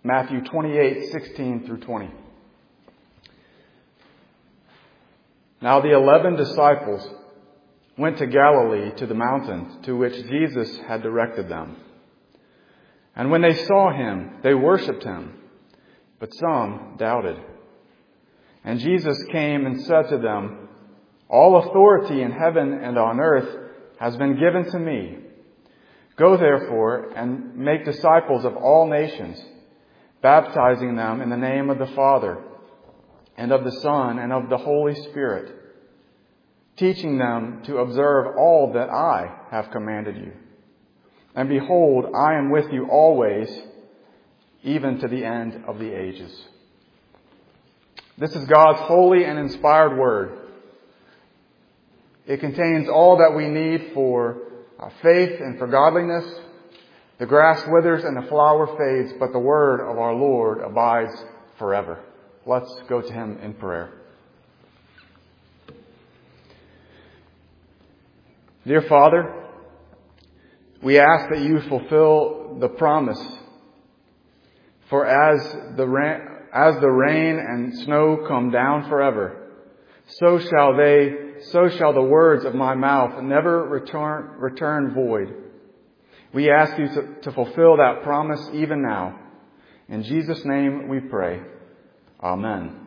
Matthew 28:16 through 20. Now the 11 disciples went to Galilee to the mountain to which Jesus had directed them. And when they saw him, they worshipped him, but some doubted. And Jesus came and said to them, "All authority in heaven and on earth has been given to me. Go therefore and make disciples of all nations, baptizing them in the name of the Father and of the Son and of the Holy Spirit, teaching them to observe all that I have commanded you. And behold, I am with you always, even to the end of the ages." This is God's holy and inspired word. It contains all that we need for faith and for godliness. The grass withers and the flower fades, but the word of our Lord abides forever. Let's go to him in prayer. Dear Father, we ask that you fulfill the promise. For as the rain and snow come down forever, so shall the words of my mouth never return void. We ask you to fulfill that promise even now. In Jesus' name we pray. Amen.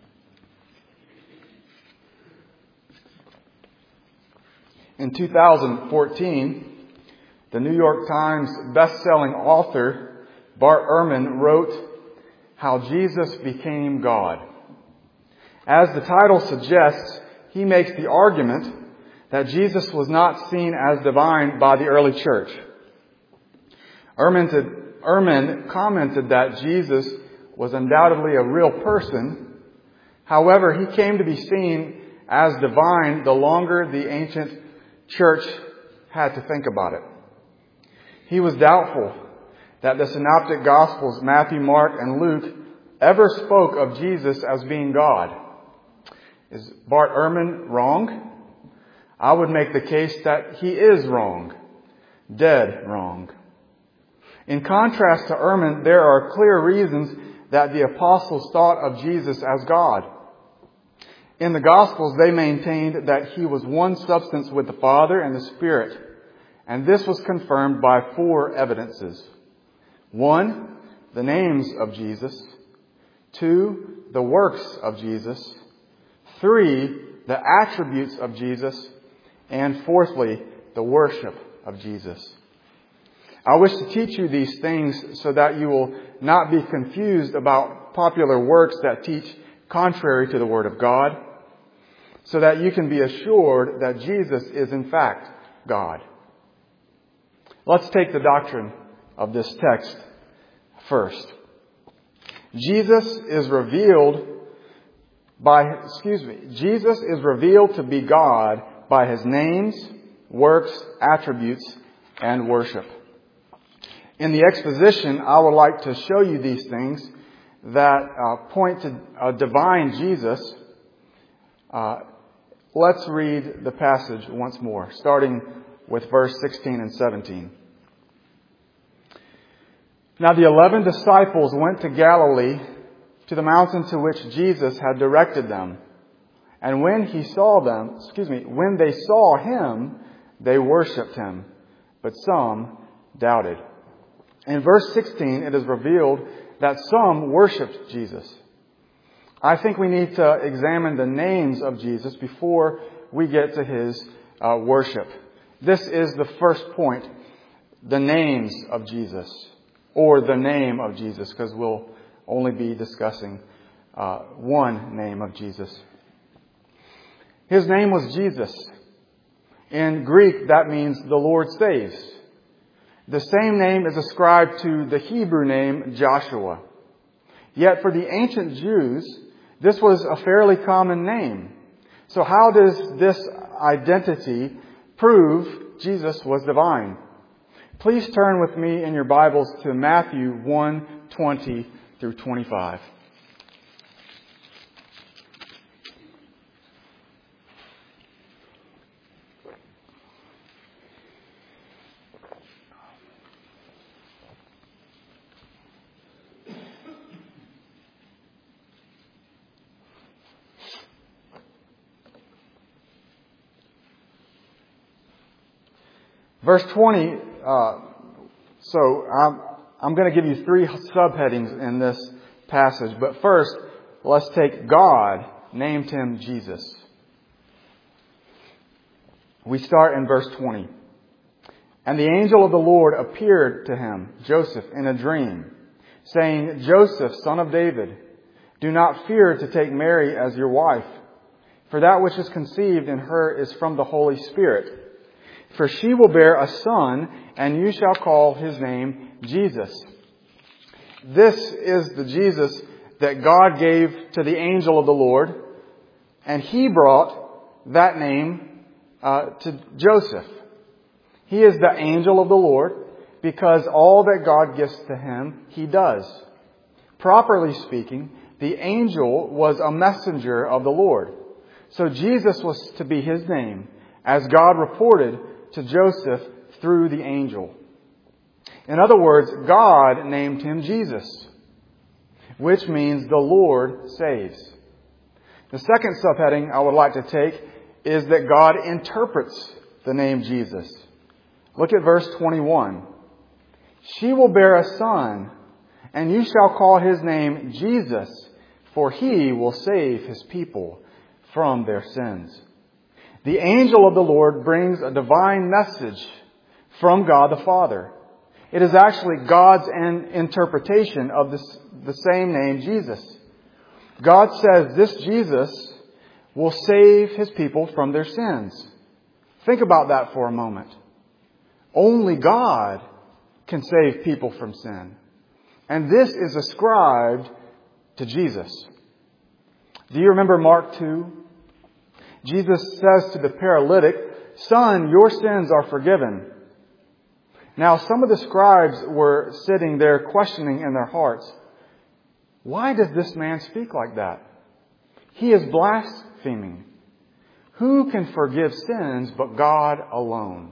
In 2014, the New York Times best-selling author Bart Ehrman wrote, "How Jesus Became God." As the title suggests, he makes the argument that Jesus was not seen as divine by the early church. Ehrman commented that Jesus was undoubtedly a real person. However, he came to be seen as divine the longer the ancient church had to think about it. He was doubtful that the synoptic Gospels, Matthew, Mark, and Luke, ever spoke of Jesus as being God. Is Bart Ehrman wrong? I would make the case that he is wrong. Dead wrong. In contrast to Ehrman, there are clear reasons that the apostles thought of Jesus as God. In the Gospels, they maintained that he was one substance with the Father and the Spirit. And this was confirmed by 4 evidences. 1, the names of Jesus. 2, the works of Jesus. 3, the attributes of Jesus. And 4thly, the worship of Jesus. I wish to teach you these things so that you will not be confused about popular works that teach contrary to the Word of God, so that you can be assured that Jesus is in fact God. Let's take the doctrine of this text first. Jesus is revealed to be God by his names, works, attributes, and worship. In the exposition, I would like to show you these things that point to a divine Jesus. Let's read the passage once more, starting with verse 16 and 17. Now the 11 disciples went to Galilee, to the mountain to which Jesus had directed them. And when they saw him, they worshipped him, but some doubted. In verse 16, it is revealed that some worshipped Jesus. I think we need to examine the names of Jesus before we get to his worship. This is the first point, the names of Jesus, or the name of Jesus, because we'll only be discussing one name of Jesus. His name was Jesus. In Greek, that means the Lord saves. The same name is ascribed to the Hebrew name Joshua. Yet for the ancient Jews, this was a fairly common name. So how does this identity prove Jesus was divine? Please turn with me in your Bibles to Matthew 1:20 through 25. Verse 20, I'm going to give you 3 subheadings in this passage. But first, let's take God named him Jesus. We start in verse 20. And the angel of the Lord appeared to him, Joseph, in a dream, saying, Joseph, son of David, do not fear to take Mary as your wife, for that which is conceived in her is from the Holy Spirit. For she will bear a son, and you shall call his name Jesus. This is the Jesus that God gave to the angel of the Lord, and he brought that name to Joseph. He is the angel of the Lord because all that God gives to him, he does. Properly speaking, the angel was a messenger of the Lord. So Jesus was to be his name, as God reported to Joseph through the angel. In other words, God named him Jesus, which means the Lord saves. The second subheading I would like to take is that God interprets the name Jesus. Look at verse 21. She will bear a son, and you shall call his name Jesus, for he will save his people from their sins. The angel of the Lord brings a divine message from God the Father. It is actually God's interpretation of the same name, Jesus. God says this Jesus will save his people from their sins. Think about that for a moment. Only God can save people from sin. And this is ascribed to Jesus. Do you remember Mark 2? Jesus says to the paralytic, Son, your sins are forgiven. Now, some of the scribes were sitting there questioning in their hearts, why does this man speak like that? He is blaspheming. Who can forgive sins but God alone?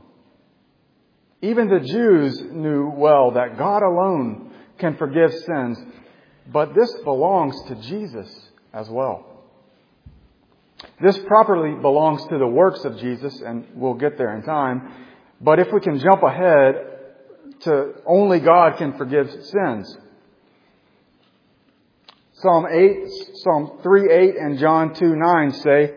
Even the Jews knew well that God alone can forgive sins, but this belongs to Jesus as well. This properly belongs to the works of Jesus, and we'll get there in time. But if we can jump ahead to only God can forgive sins. Psalm 3:8 and John 2:9 say,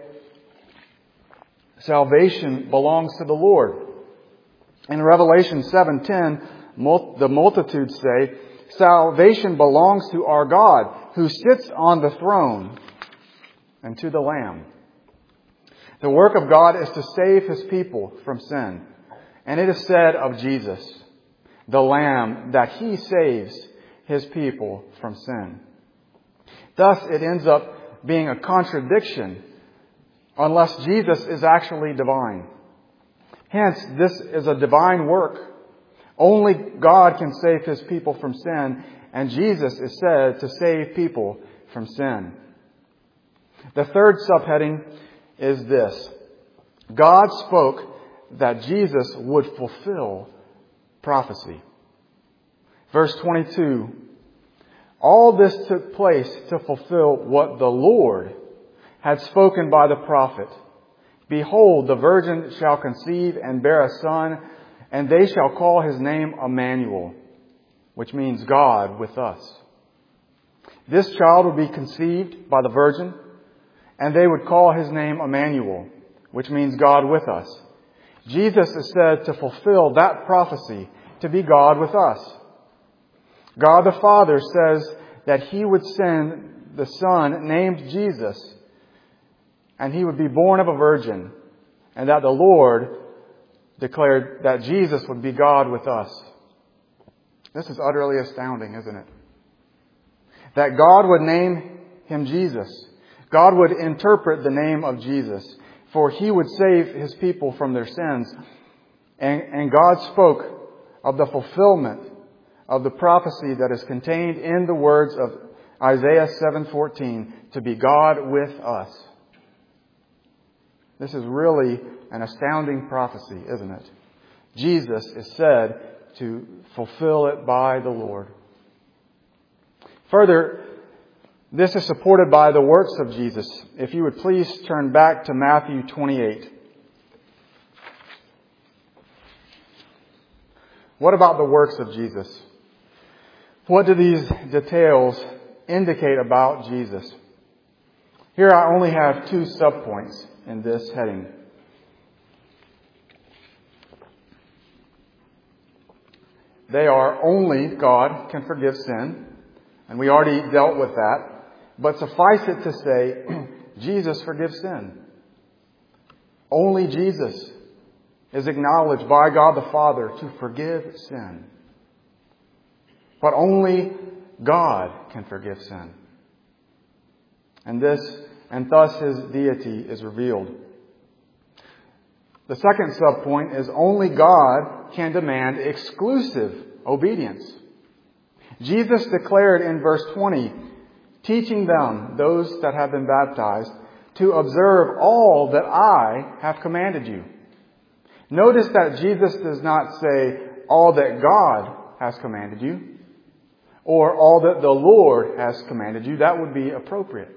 salvation belongs to the Lord. In Revelation 7:10, the multitudes say, salvation belongs to our God who sits on the throne and to the Lamb. The work of God is to save his people from sin. And it is said of Jesus, the Lamb, that he saves his people from sin. Thus, it ends up being a contradiction unless Jesus is actually divine. Hence, this is a divine work. Only God can save his people from sin, and Jesus is said to save people from sin. The third subheading is this. God spoke that Jesus would fulfill prophecy. Verse 22. All this took place to fulfill what the Lord had spoken by the prophet. Behold, the virgin shall conceive and bear a son, and they shall call his name Emmanuel, which means God with us. This child would be conceived by the virgin, and they would call his name Emmanuel, which means God with us. Jesus is said to fulfill that prophecy, to be God with us. God the Father says that he would send the Son named Jesus, and he would be born of a virgin, and that the Lord declared that Jesus would be God with us. This is utterly astounding, isn't it? That God would name him Jesus. God would interpret the name of Jesus, for he would save his people from their sins. And God spoke of the fulfillment of the prophecy that is contained in the words of Isaiah 7:14, to be God with us. This is really an astounding prophecy, isn't it? Jesus is said to fulfill it by the Lord. Further, this is supported by the works of Jesus. If you would please turn back to Matthew 28. What about the works of Jesus? What do these details indicate about Jesus? Here I only have 2 subpoints in this heading. They are: only God can forgive sin, and we already dealt with that. But suffice it to say, Jesus forgives sin. Only Jesus is acknowledged by God the Father to forgive sin. But only God can forgive sin. And thus His deity is revealed. The second subpoint is only God can demand exclusive obedience. Jesus declared in verse 20, teaching them, those that have been baptized, to observe all that I have commanded you. Notice that Jesus does not say all that God has commanded you or all that the Lord has commanded you. That would be appropriate.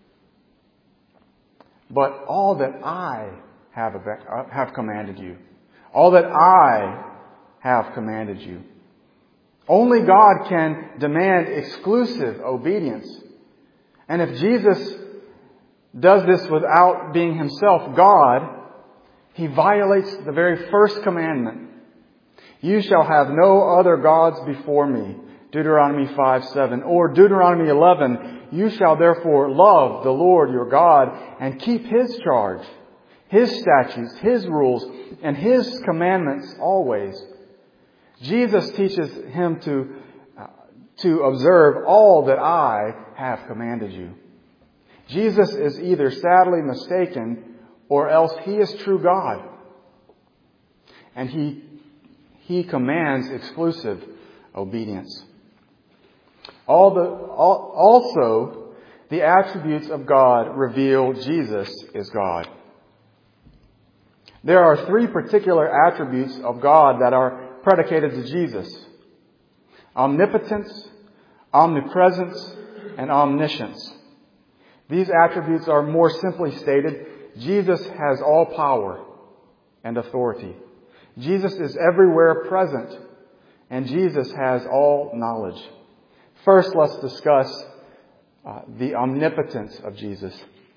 But all that I have commanded you. All that I have commanded you. Only God can demand exclusive obedience. And if Jesus does this without being Himself God, He violates the very first commandment. You shall have no other gods before me. Deuteronomy 5:7. Or Deuteronomy 11. You shall therefore love the Lord your God and keep His charge, His statutes, His rules, and His commandments always. Jesus teaches him to observe all that I have commanded you. Jesus is either sadly mistaken or else He is true God. And He commands exclusive obedience. Also, the attributes of God reveal Jesus is God. There are 3 particular attributes of God that are predicated to Jesus: omnipotence, omnipresence, and omniscience. These attributes are more simply stated: Jesus has all power and authority. Jesus is everywhere present, and Jesus has all knowledge. First, let's discuss the omnipotence of Jesus.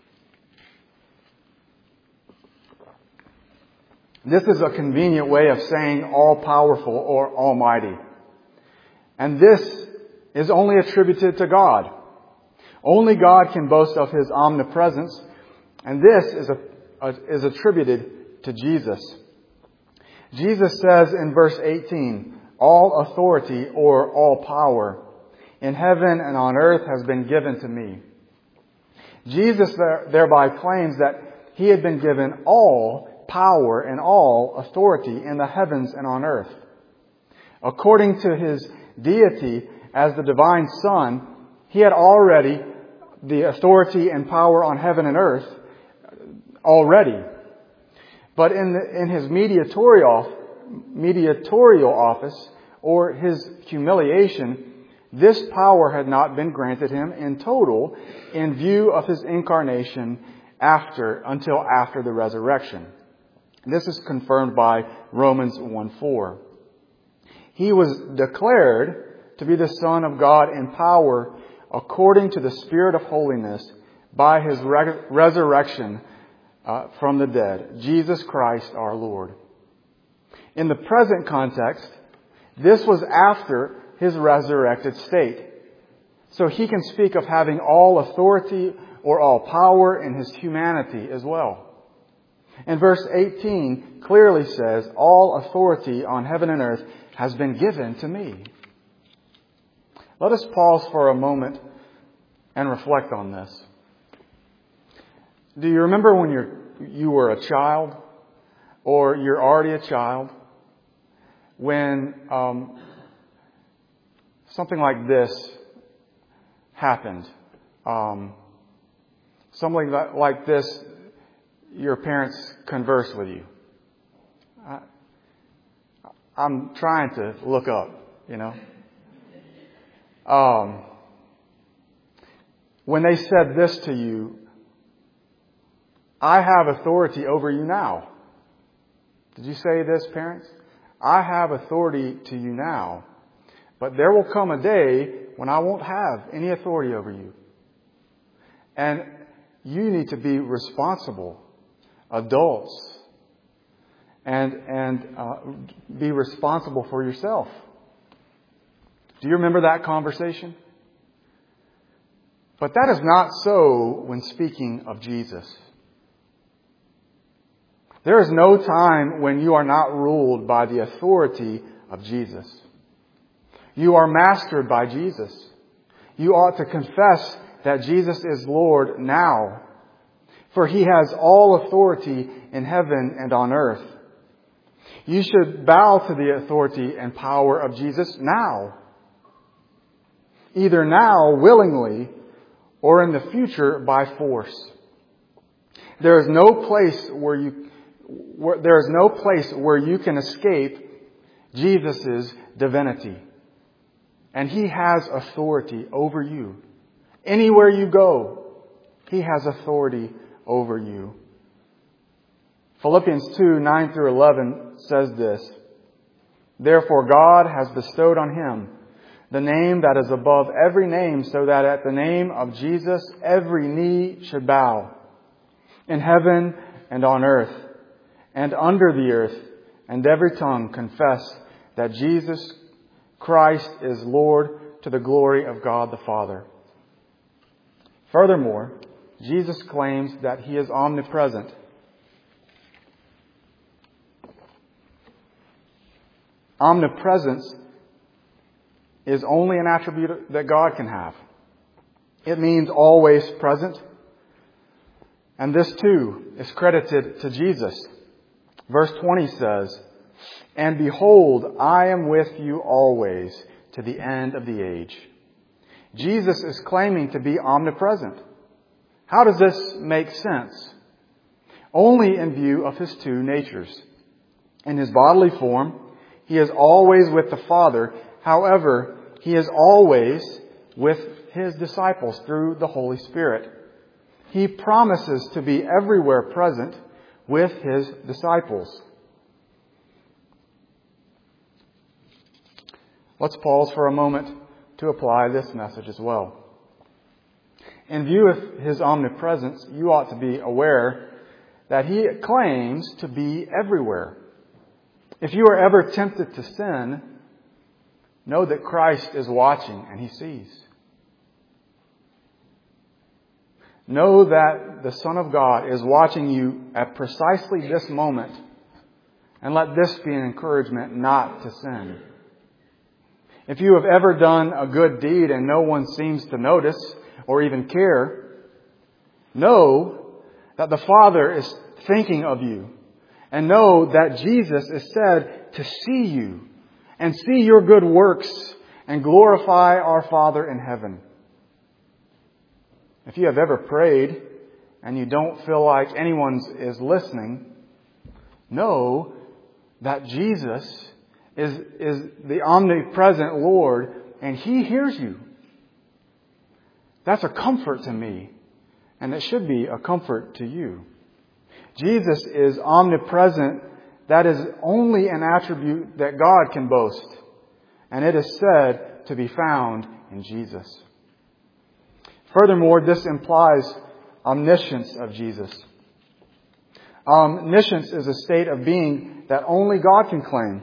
This is a convenient way of saying all-powerful or almighty. And this is only attributed to God. Only God can boast of His omnipresence, and this is attributed to Jesus. Jesus says in verse 18, all authority or all power in heaven and on earth has been given to me. Jesus thereby claims that He had been given all power and all authority in the heavens and on earth. According to His deity as the divine Son, He had already the authority and power on heaven and earth already. But in His mediatorial office or His humiliation, this power had not been granted Him in total in view of His incarnation until after the resurrection. This is confirmed by Romans 1:4. He was declared to be the Son of God in power according to the Spirit of holiness by His resurrection from the dead, Jesus Christ our Lord. In the present context, this was after His resurrected state. So He can speak of having all authority or all power in His humanity as well. And verse 18 clearly says, all authority on heaven and earth has been given to me. Let us pause for a moment and reflect on this. Do you remember when you were a child, or you're already a child, when something like this happened? Something like this, your parents converse with you. I'm trying to look up, when they said this to you, I have authority over you now. Did you say this, parents? I have authority to you now, but there will come a day when I won't have any authority over you. And you need to be responsible adults and be responsible for yourself. Do you remember that conversation? But that is not so when speaking of Jesus. There is no time when you are not ruled by the authority of Jesus. You are mastered by Jesus. You ought to confess that Jesus is Lord now, for He has all authority in heaven and on earth. You should bow to the authority and power of Jesus now. Either now, willingly, or in the future by force. There is no place where you can escape Jesus' divinity. And He has authority over you. Anywhere you go, He has authority over you. Philippians 2:9-11 says this, "Therefore God has bestowed on Him the name that is above every name, so that at the name of Jesus every knee should bow, in heaven and on earth and under the earth, and every tongue confess that Jesus Christ is Lord, to the glory of God the Father." Furthermore, Jesus claims that He is omnipresent. Omnipresence is only an attribute that God can have. It means always present. And this too is credited to Jesus. Verse 20 says, "And behold, I am with you always to the end of the age." Jesus is claiming to be omnipresent. How does this make sense? Only in view of His two natures. In His bodily form, He is always with the Father. However, He is always with His disciples through the Holy Spirit. He promises to be everywhere present with His disciples. Let's pause for a moment to apply this message as well. In view of His omnipresence, you ought to be aware that He claims to be everywhere. If you are ever tempted to sin, know that Christ is watching and He sees. Know that the Son of God is watching you at precisely this moment, and let this be an encouragement not to sin. If you have ever done a good deed and no one seems to notice or even care, know that the Father is thinking of you, and know that Jesus is said to see you and see your good works and glorify our Father in heaven. If you have ever prayed and you don't feel like anyone is listening, know that Jesus is the omnipresent Lord and He hears you. That's a comfort to me, and it should be a comfort to you. Jesus is omnipresent. That is only an attribute that God can boast, and it is said to be found in Jesus. Furthermore, this implies omniscience of Jesus. Omniscience is a state of being that only God can claim.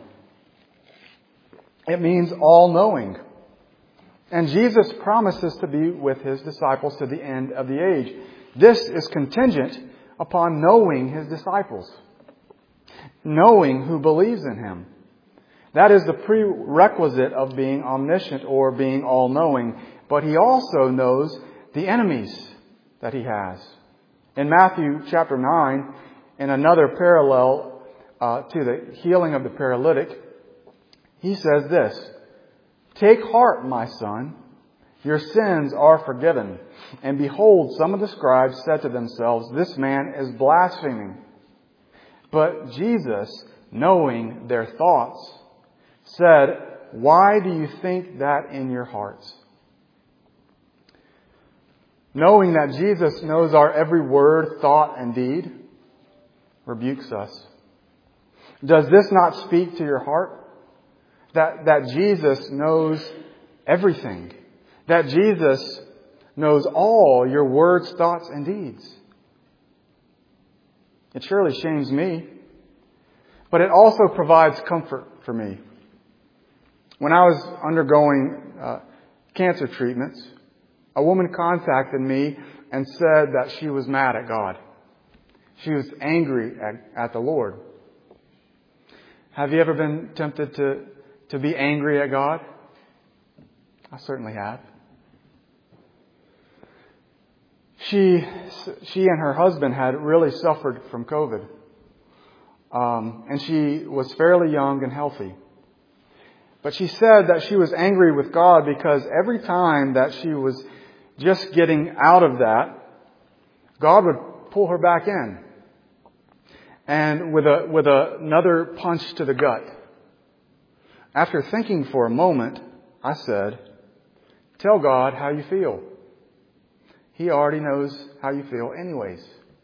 It means all-knowing. And Jesus promises to be with His disciples to the end of the age. This is contingent upon knowing His disciples. Knowing who believes in Him. That is the prerequisite of being omniscient or being all-knowing. But He also knows the enemies that He has. In Matthew chapter 9, in another parallel to the healing of the paralytic, He says this, "Take heart, my son, your sins are forgiven." And behold, some of the scribes said to themselves, "This man is blaspheming." But Jesus, knowing their thoughts, said, "Why do you think that in your hearts?" Knowing that Jesus knows our every word, thought, and deed rebukes us. Does this not speak to your heart? That Jesus knows everything. That Jesus knows all your words, thoughts, and deeds. It surely shames me, but it also provides comfort for me. When I was undergoing cancer treatments, a woman contacted me and said that she was mad at God. She was angry at the Lord. Have you ever been tempted to be angry at God? I certainly have. She and her husband had really suffered from COVID. And she was fairly young and healthy. But she said that she was angry with God because every time that she was just getting out of that, God would pull her back in. And with another punch to the gut. After thinking for a moment, I said, "Tell God how you feel. He already knows how you feel anyways."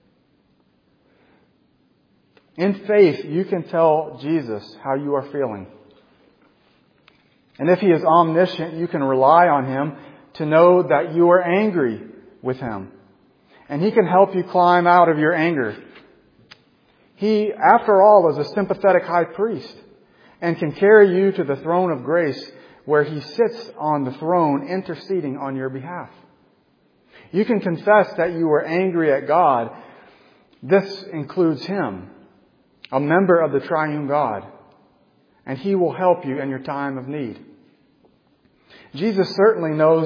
In faith, you can tell Jesus how you are feeling. And if He is omniscient, you can rely on Him to know that you are angry with Him. And He can help you climb out of your anger. He, after all, is a sympathetic high priest and can carry you to the throne of grace where He sits on the throne interceding on your behalf. You can confess that you were angry at God. This includes Him, a member of the triune God, and He will help you in your time of need. Jesus certainly knows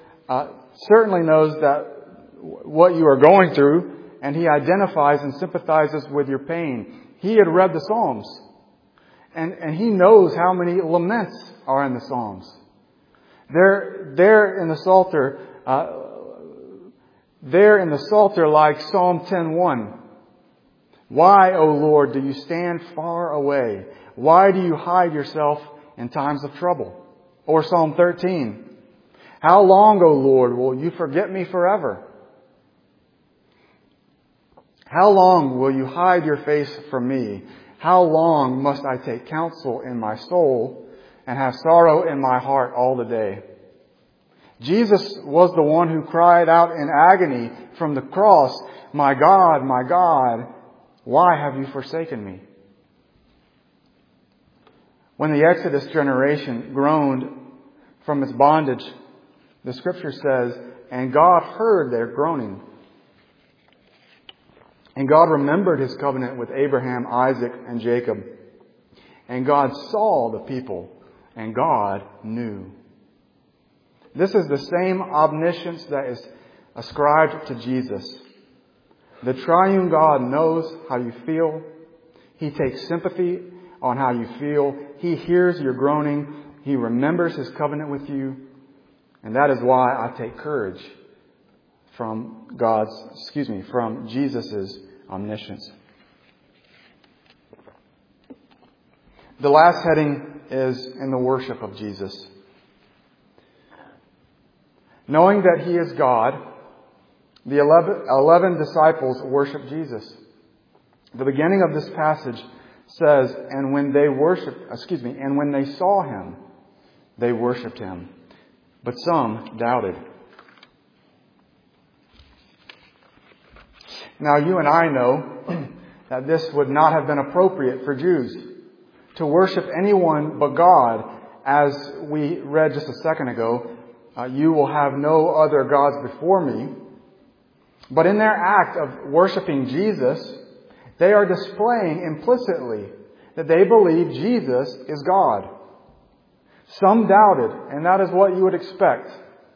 that what you are going through, and He identifies and sympathizes with your pain. He had read the Psalms, and He knows how many laments are in the Psalms. They're in the Psalter. They're in the Psalter like Psalm 10:1. Why, O Lord, do you stand far away? Why do you hide yourself in times of trouble? Or Psalm 13. How long, O Lord, will you forget me forever? How long will you hide your face from me? How long must I take counsel in my soul and have sorrow in my heart all the day? Jesus was the one who cried out in agony from the cross, my God, why have you forsaken me?" When the Exodus generation groaned from its bondage, the Scripture says, and God heard their groaning. And God remembered His covenant with Abraham, Isaac, and Jacob. And God saw the people, and God knew. This is the same omniscience that is ascribed to Jesus. The triune God knows how you feel. He takes sympathy on how you feel. He hears your groaning. He remembers His covenant with you. And that is why I take courage from Jesus' omniscience. The last heading is in the worship of Jesus. Knowing that He is God, the 11 disciples worship Jesus. The beginning of this passage says, and when they saw Him, they worshipped Him. But some doubted. Now you and I know that this would not have been appropriate for Jews to worship anyone but God. As we read just a second ago, you will have no other gods before me. But in their act of worshiping Jesus, they are displaying implicitly that they believe Jesus is God. Some doubted, and that is what you would expect.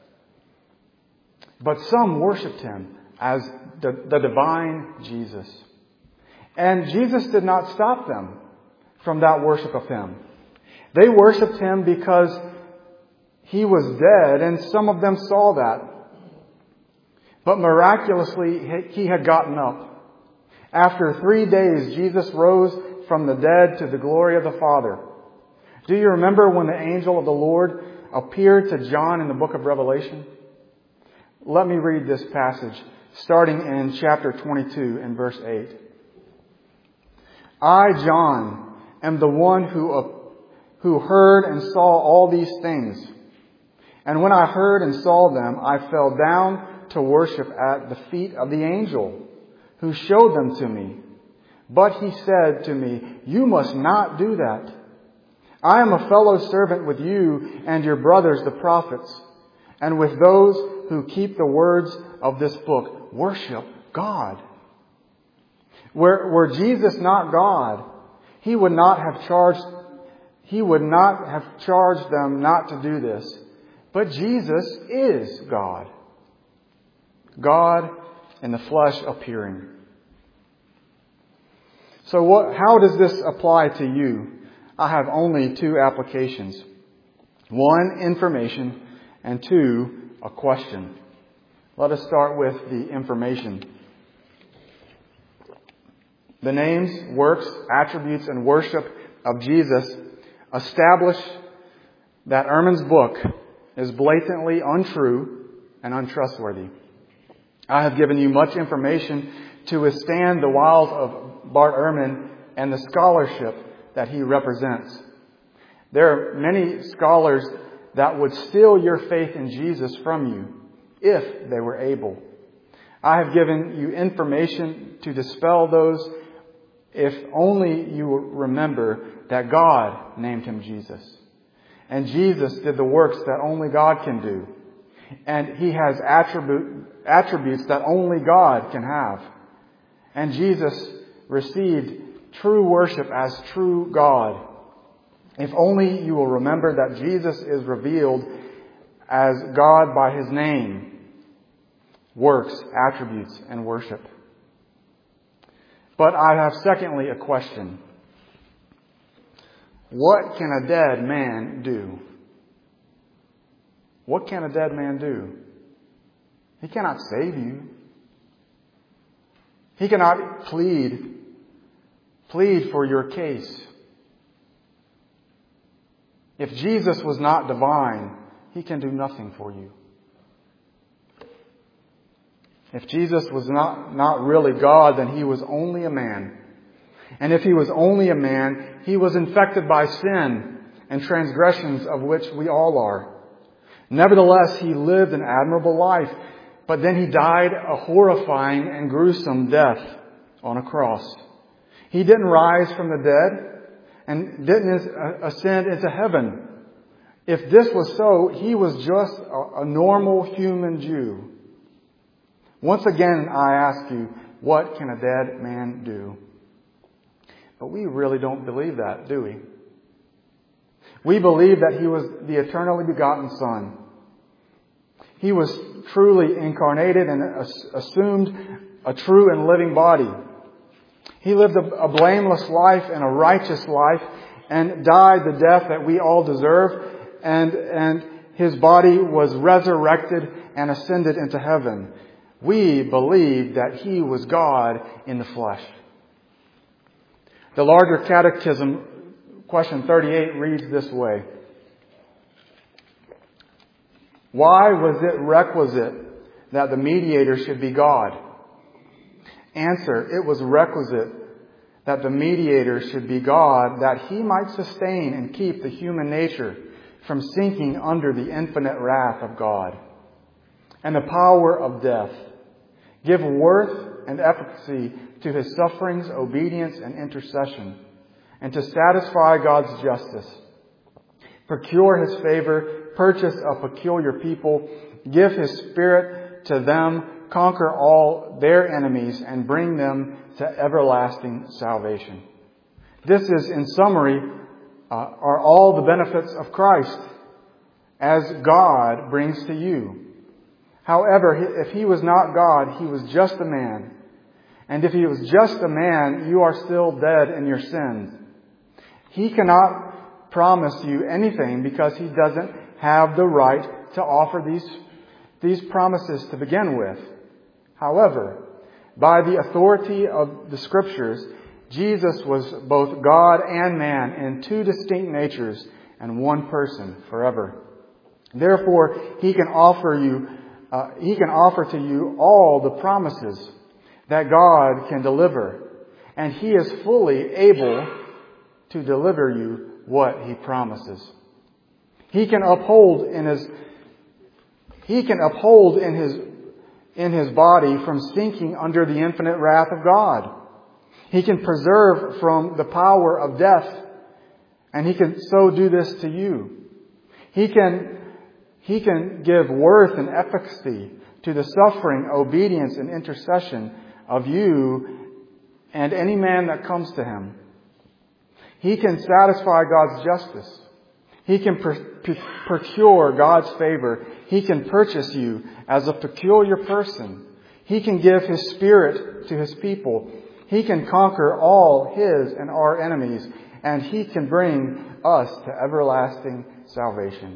But some worshipped Him as the divine Jesus. And Jesus did not stop them from that worship of Him. They worshipped Him because He was dead, and some of them saw that. But miraculously, He had gotten up. After 3 days, Jesus rose from the dead to the glory of the Father. Do you remember when the angel of the Lord appeared to John in the book of Revelation? Let me read this passage, starting in chapter 22 and verse 8. I, John, am the one who heard and saw all these things. And when I heard and saw them, I fell down to worship at the feet of the angel who showed them to me. But he said to me, you must not do that. I am a fellow servant with you and your brothers, the prophets, and with those who keep the words of this book. Worship God. Were Jesus not God, He would not have charged them not to do this. But Jesus is God. God in the flesh appearing. So how does this apply to you? I have only two applications. One, information, and two, a question. Let us start with the information. The names, works, attributes, and worship of Jesus establish that Ehrman's book is blatantly untrue and untrustworthy. I have given you much information to withstand the wiles of Bart Ehrman and the scholarship that he represents. There are many scholars that would steal your faith in Jesus from you if they were able. I have given you information to dispel those if only you remember that God named him Jesus. And Jesus did the works that only God can do. And he has attributes that only God can have. And Jesus received true worship as true God. If only you will remember that Jesus is revealed as God by his name, works, attributes, and worship. But I have secondly a question. What can a dead man do? What can a dead man do? He cannot save you. He cannot plead for your case. If Jesus was not divine, he can do nothing for you. If Jesus was not really God, then he was only a man. And if he was only a man, he was infected by sin and transgressions of which we all are. Nevertheless, he lived an admirable life, but then he died a horrifying and gruesome death on a cross. He didn't rise from the dead and didn't ascend into heaven. If this was so, he was just a normal human Jew. Once again, I ask you, what can a dead man do? But we really don't believe that, do we? We believe that he was the eternally begotten Son. He was truly incarnated and assumed a true and living body. He lived a blameless life and a righteous life and died the death that we all deserve. And his body was resurrected and ascended into heaven. We believe that he was God in the flesh. The larger catechism, question 38, reads this way. Why was it requisite that the mediator should be God? Answer, it was requisite that the mediator should be God, that he might sustain and keep the human nature from sinking under the infinite wrath of God and the power of death, give worth and efficacy to his sufferings, obedience, and intercession, and to satisfy God's justice, procure his favor, purchase a peculiar people, give his Spirit to them, conquer all their enemies, and bring them to everlasting salvation. This is, in summary, are all the benefits of Christ as God brings to you. However, if he was not God, he was just a man. And if he was just a man, you are still dead in your sins. He cannot promise you anything because he doesn't have the right to offer these promises to begin with. However, by the authority of the Scriptures, Jesus was both God and man in two distinct natures and one person forever. Therefore, he can offer to you all the promises that God can deliver, and he is fully able to deliver you what He promises. He can uphold in His body from sinking under the infinite wrath of God. He can preserve from the power of death, and He can so do this to you. He can give worth and efficacy to the suffering, obedience, and intercession of you and any man that comes to Him. He can satisfy God's justice. He can procure God's favor. He can purchase you as a peculiar person. He can give His Spirit to His people. He can conquer all His and our enemies. And He can bring us to everlasting salvation.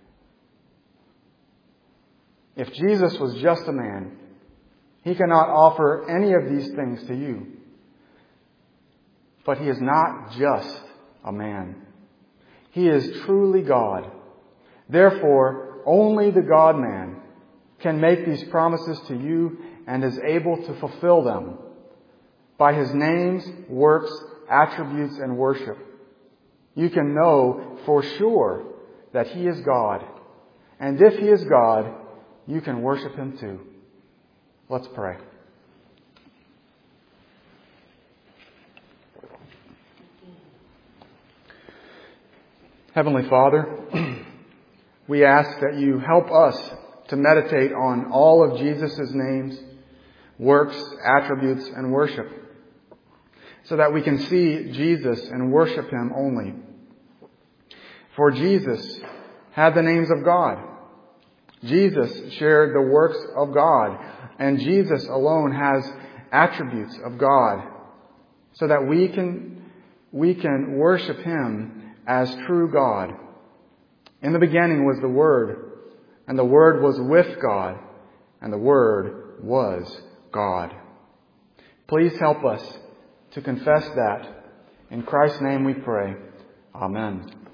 If Jesus was just a man, He cannot offer any of these things to you. But He is not just a man. He is truly God. Therefore, only the God-man can make these promises to you and is able to fulfill them by His names, works, attributes, and worship. You can know for sure that He is God. And if He is God, you can worship Him too. Let's pray. Heavenly Father, we ask that you help us to meditate on all of Jesus' names, works, attributes, and worship, so that we can see Jesus and worship Him only. For Jesus had the names of God. Jesus shared the works of God, and Jesus alone has attributes of God, so that we can worship Him as true God. In the beginning was the Word, and the Word was with God, and the Word was God. Please help us to confess that. In Christ's name we pray. Amen.